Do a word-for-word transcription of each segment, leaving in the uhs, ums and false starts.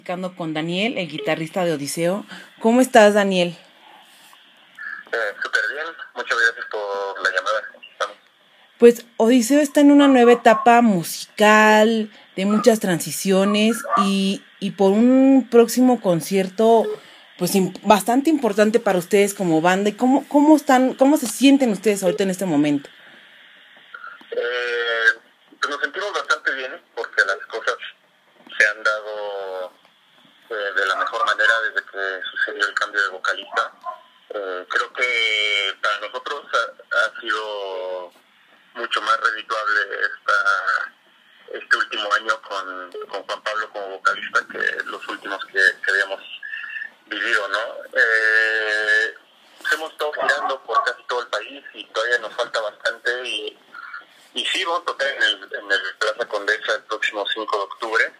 Platicando con Daniel, el guitarrista de Odiseo. ¿Cómo estás, Daniel? Eh, súper bien, muchas gracias por la llamada. Pues Odiseo está en una nueva etapa musical, de muchas transiciones y, y por un próximo concierto pues im- bastante importante para ustedes como banda. ¿Y cómo, cómo están, cómo se sienten ustedes ahorita en este momento? Eh, pues nos sentimos bastante bien porque las cosas se han dado eh, de la mejor manera desde que sucedió el cambio de vocalista. Eh, creo que para nosotros ha, ha sido mucho más redituable esta, este último año con, con Juan Pablo como vocalista que los últimos que, que habíamos vivido, ¿no? Eh, hemos estado girando por casi todo el país y todavía nos falta bastante y, y sí, vamos a tocar en el, en el Plaza Condesa el próximo cinco de octubre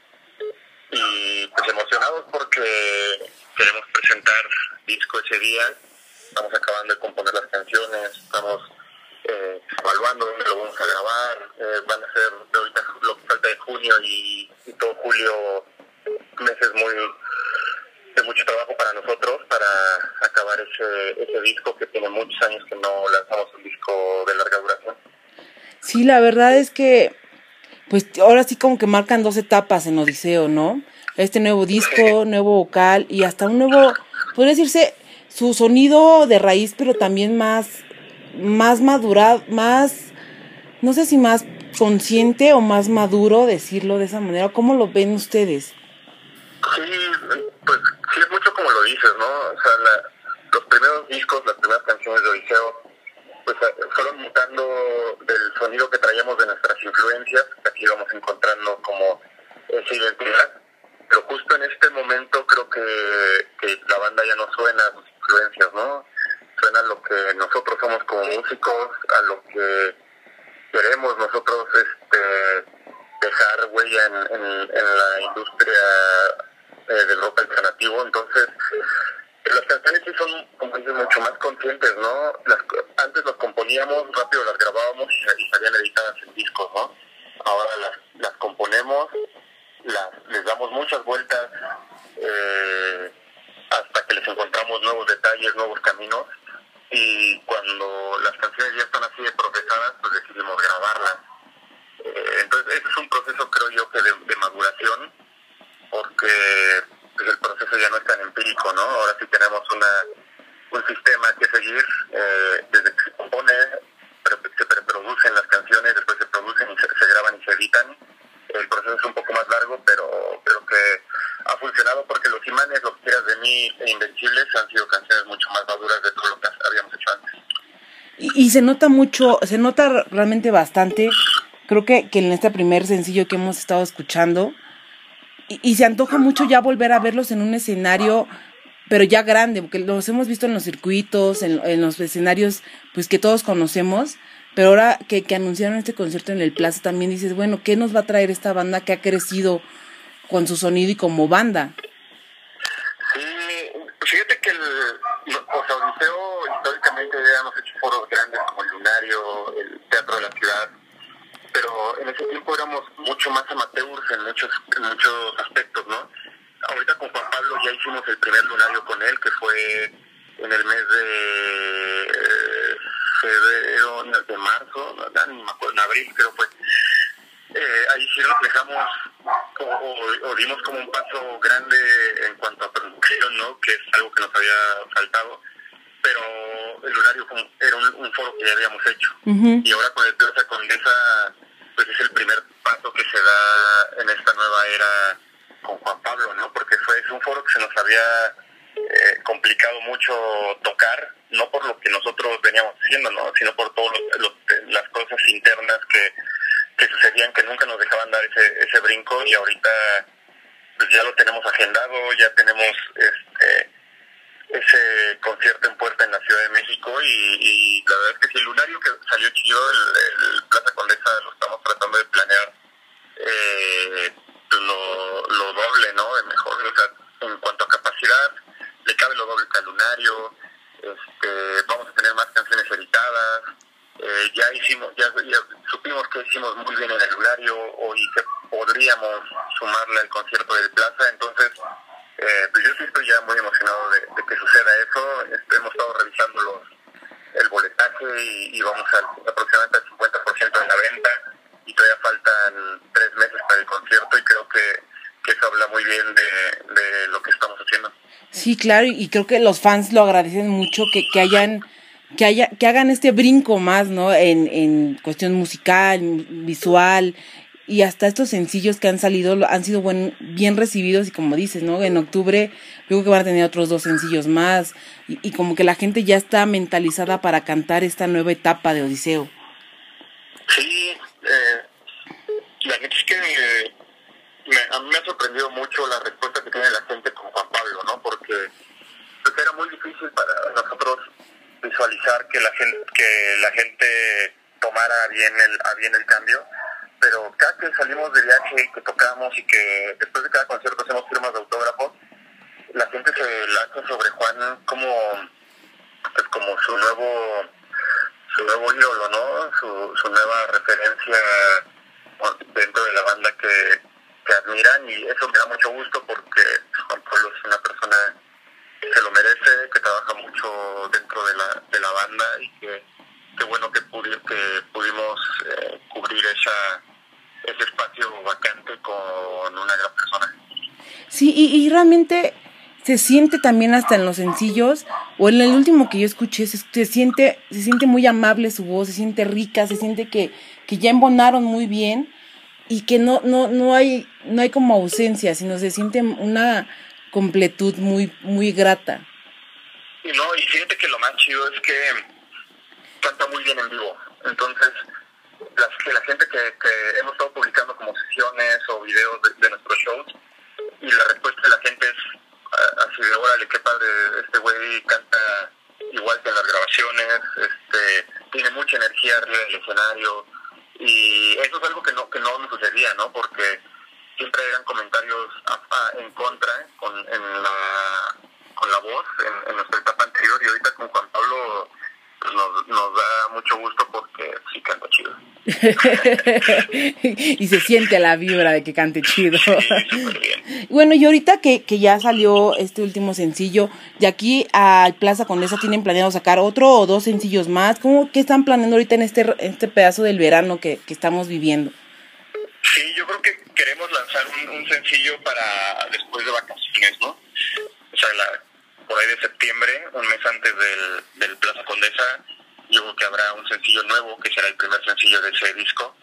y pues emocionados porque queremos presentar disco ese día. Estamos acabando de componer las canciones, estamos eh, evaluando dónde lo vamos a grabar, eh, van a ser de ahorita lo que falta de junio y, y todo julio meses muy de mucho trabajo para nosotros para acabar ese, ese disco que tiene muchos años que no lanzamos un disco de larga duración. Sí, la verdad es que pues ahora sí como que marcan dos etapas en Odiseo, ¿no? Este nuevo disco, nuevo vocal y hasta un nuevo, podría decirse, su sonido de raíz, pero también más, más madurado, más, no sé si más consciente o más maduro, decirlo de esa manera. ¿Cómo lo ven ustedes? Sí, pues sí es mucho como lo dices, ¿no? O sea, la, los primeros discos, las primeras canciones de Odiseo, pues fueron mutando del sonido que traíamos de nuestras influencias, que aquí íbamos encontrando como esa identidad. Pero justo en este momento creo que, que la banda ya no suena a sus influencias, ¿no? Suena a lo que nosotros somos como músicos, a lo que queremos nosotros este dejar huella en, en, en la industria eh, del rock alternativo. Entonces, las canciones sí son, como dices, mucho más conscientes, ¿no? Las, antes las componíamos, rápido las grabábamos y, y salían editadas en discos, ¿no? Ahora las, las componemos, las, les damos muchas vueltas eh, hasta que les encontramos nuevos detalles, nuevos caminos. Y cuando las canciones ya están así de procesadas, pues decidimos grabarlas. Eh, entonces, ese es un proceso, creo yo, que de, de maduración, porque pues, el proceso ya no es tan empírico, ¿no? Ahora sí tenemos una un sistema que seguir, eh, desde que se compone, pre se preproducen las canciones, después se producen y se, se graban y se editan. El proceso es un poco más largo, pero creo que ha funcionado porque Los Imanes, Lo que quieras de mí e Invencibles han sido canciones mucho más maduras de todo lo que habíamos hecho antes. Y, y se nota mucho, se nota realmente bastante, creo que, que en este primer sencillo que hemos estado escuchando, y, y se antoja mucho ya volver a verlos en un escenario, pero ya grande, porque los hemos visto en los circuitos, en, en los escenarios pues que todos conocemos, pero ahora que, que anunciaron este concierto en el Plaza también dices, bueno, ¿qué nos va a traer esta banda que ha crecido con su sonido y como banda? Sí, fíjate que el, o sea, Odiseo históricamente ya hemos hecho foros grandes como el Lunario, el Teatro de la Ciudad, pero en ese tiempo éramos mucho más amateurs en muchos, en muchos aspectos, ¿no? Ahorita con Juan Pablo ya hicimos el primer Lunario con él, que fue en el mes de eh, febrero, en el de marzo, no, ni me acuerdo, en abril creo fue. Eh, ahí sí reflejamos o, o, o dimos como un paso grande en cuanto a producción, ¿no? Que es algo que nos había faltado, pero el Lunario era un, un foro que ya habíamos hecho. Uh-huh. Y ahora con el Plaza Condesa, pues es el primer paso que se da en esta nueva era con Juan Pablo, ¿no? Porque fue es un foro que se nos había eh, complicado mucho tocar, no por lo que nosotros veníamos haciendo, ¿no? Sino por todas las cosas internas que que sucedían que nunca nos dejaban dar ese ese brinco y ahorita pues ya lo tenemos agendado, ya tenemos este ese concierto en puerta en la Ciudad de México y, y la verdad es que si el Lunario que salió chido, el, el Plaza Condesa lo estamos tratando de planear eh, lo, lo doble, ¿no? De mejor, o sea, en cuanto a capacidad le cabe lo doble que al Lunario, este, vamos a tener más canciones editadas. Eh, ya hicimos, ya, ya supimos que hicimos muy bien en el Lunario, o y se, o podríamos sumarle al concierto del Plaza. Entonces, eh, pues yo sí estoy ya muy emocionado de, de que suceda eso. Este, hemos estado revisando los, el boletaje y, y vamos al, aproximadamente al cincuenta por ciento de la venta, y todavía faltan tres meses para el concierto, y creo que, que eso habla muy bien de, de lo que estamos haciendo. Sí, claro, y creo que los fans lo agradecen mucho, que, que hayan, que haya, que hagan este brinco más, ¿no? En, en cuestión musical, visual, y hasta estos sencillos que han salido han sido buen, bien recibidos, y como dices, ¿no? En octubre creo que van a tener otros dos sencillos más, y, y como que la gente ya está mentalizada para cantar esta nueva etapa de Odiseo. Sí, eh, la gente es que eh, me, a mí me ha sorprendido mucho la respuesta que tiene la gente con Juan Pablo, ¿no? Porque pues, era muy difícil para nosotros visualizar que la gente que la gente tomara bien el a bien el cambio, pero cada que salimos de viaje, que tocamos y que después de cada concierto hacemos firmas de autógrafos, la gente se lanza sobre Juan como pues como su nuevo su nuevo ídolo, ¿no? Su, su nueva referencia dentro de la banda que, que admiran, y eso me da mucho gusto porque Juan Pablo es una persona que se lo merece, que trabaja mucho dentro de la de la banda, y que qué bueno que, pudi que pudimos eh, cubrir esa ese espacio vacante con una gran persona. Sí, y, y realmente se siente también hasta en los sencillos, o en el último que yo escuché, se, se siente se siente muy amable su voz, se siente rica, se siente que, que ya embonaron muy bien, y que no no no hay no hay como ausencia, sino se siente una completud muy muy grata. Y no, y fíjate que lo más chido es que canta muy bien en vivo. Entonces, las, que la gente que, que hemos estado publicando como sesiones o videos de, de nuestros shows, y la respuesta de la gente es así de, órale, qué padre, este güey canta igual que en las grabaciones, este tiene mucha energía arriba del escenario, y eso es algo que no que no me sucedía, ¿no? Porque siempre eran comentarios a, a, en contra con en la con la voz en, en nuestra etapa anterior, y ahorita con Juan Pablo pues nos, nos da mucho gusto porque sí canta chido. Y se siente la vibra de que cante chido. Sí, súper bien. Bueno, y ahorita que, que ya salió este último sencillo, de aquí al Plaza Condesa, ¿tienen planeado sacar otro o dos sencillos más? ¿Cómo, qué están planeando ahorita en este, en este pedazo del verano que, que estamos viviendo? Sí, yo creo que queremos lanzar un, un sencillo para después de vacaciones, ¿no? O sea, la, por ahí de septiembre, un mes antes del, del Plaza Condesa, yo creo que habrá un sencillo nuevo, que será el primer sencillo de ese disco,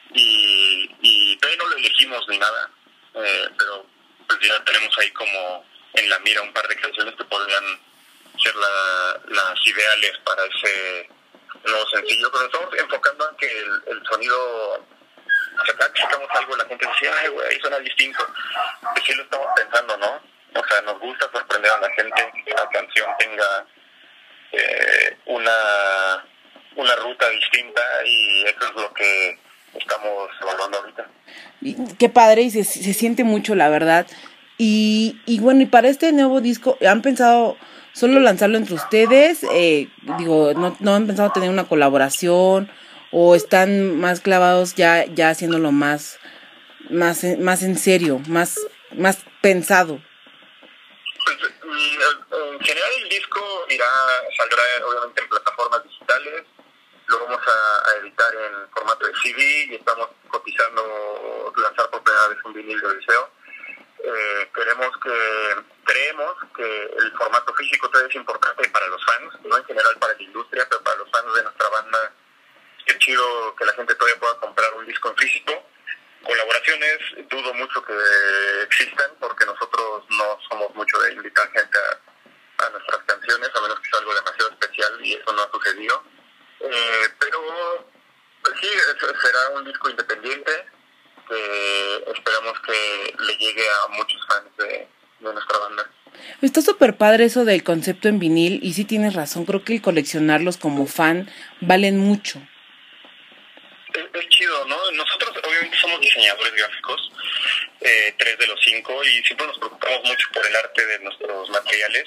y, y todavía no lo elegimos ni nada, eh, pero pues ya tenemos ahí como en la mira un par de canciones que podrían ser la, las ideales para ese nuevo sencillo, pero estamos enfocando en que el, el sonido, o sea, cada que sacamos algo la gente dice, ay güey, suena distinto, pues sí lo estamos pensando, ¿no? O sea, nos gusta sorprender a la gente, que la canción tenga eh, una una ruta distinta, y eso es lo que estamos evaluando ahorita. Y, qué padre, y se, se siente mucho, la verdad. Y, y bueno, y para este nuevo disco, ¿han pensado solo lanzarlo entre ustedes? Eh, digo, ¿no, ¿no han pensado tener una colaboración? ¿O están más clavados ya ya haciéndolo más, más, más en serio, más, más pensado? Pues, en general el disco irá, saldrá obviamente en plataformas digitales, lo vamos a, a editar en formato de C D, y estamos cotizando lanzar por primera vez un vinil de Odiseo. Eh, queremos que, creemos que el formato físico todavía es importante para los fans, no en general para la industria, pero para los fans de nuestra banda es chido que la gente todavía pueda comprar un disco en físico. Colaboraciones dudo mucho que existan, porque nosotros no somos mucho de invitar gente a, a nuestras canciones, a menos que sea algo demasiado especial, y eso no ha sucedido. Eh, pero pues sí, será un disco independiente que esperamos que le llegue a muchos fans de, de nuestra banda. Está súper padre eso del concepto en vinil, y sí tienes razón, creo que el coleccionarlos como fan valen mucho. Es, es chido, ¿no? Nosotros obviamente somos diseñadores gráficos, eh, tres de los cinco, y siempre nos preocupamos mucho por el arte de nuestros materiales,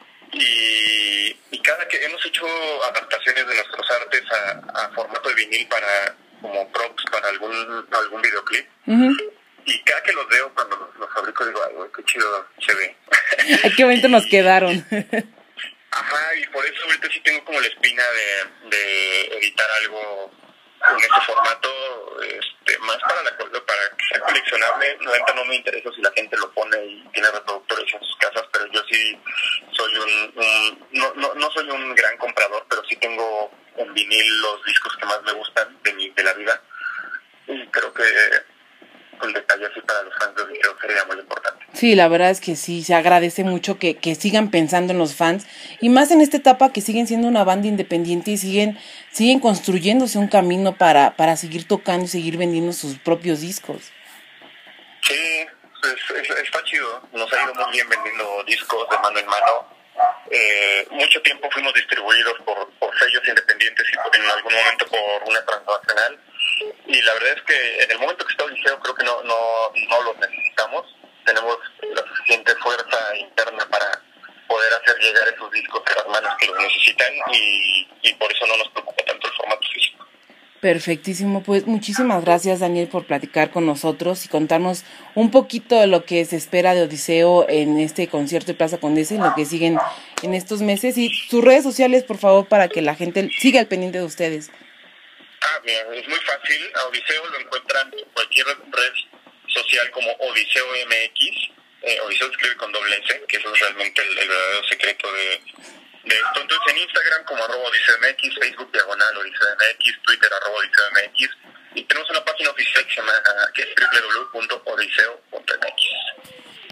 y, y cada que hemos hecho adaptaciones de nuestros artes a, a formato de vinil para como props para algún algún videoclip. Uh-huh. y cada que los veo cuando los, los fabrico digo, ay, güey, qué chido se ve. Ay, qué bonito nos quedaron. Ajá, y por eso ahorita sí tengo como la espina de, de editar algo en este formato, este, más para la para que sea coleccionable. La neta no me interesa si la gente lo pone y tiene reproductores en sus casas, pero yo sí soy un, un no, no, no soy un gran comprador, pero sí tengo en vinil los discos que más me gustan de mi, de la vida, y creo que un detalle así para los fans de Odiseo sería muy importante. Sí, la verdad es que sí, se agradece mucho que, que sigan pensando en los fans, y más en esta etapa que siguen siendo una banda independiente y siguen siguen construyéndose un camino para, para seguir tocando y seguir vendiendo sus propios discos. Sí, es, es, está chido, nos ha ido muy bien vendiendo discos de mano en mano. Eh, mucho tiempo fuimos distribuidos por, por sellos independientes y por, en algún momento por una transnacional, y la verdad es que en el momento que está Odiseo creo que no, no, no los necesitamos. Tenemos la suficiente fuerza interna para poder hacer llegar esos discos a las manos que los necesitan, y, y por eso no nos preocupa tanto el formato físico. Perfectísimo, pues muchísimas gracias, Daniel, por platicar con nosotros y contarnos un poquito de lo que se espera de Odiseo en este concierto de Plaza Condesa y lo que siguen en estos meses, y sus redes sociales, por favor, para que la gente siga al pendiente de ustedes. Ah, bien, es muy fácil. A Odiseo lo encuentran en cualquier red social como Odiseo M X. Eh, Odiseo se escribe con doble S, que eso es realmente el, el verdadero secreto de, de esto. Entonces en Instagram como arroba Odiseo M X, Facebook diagonal Odiseo M X, Twitter arroba Odiseo M X, y tenemos una página oficial que se llama, que es doble u doble u doble u punto odiseo punto m x.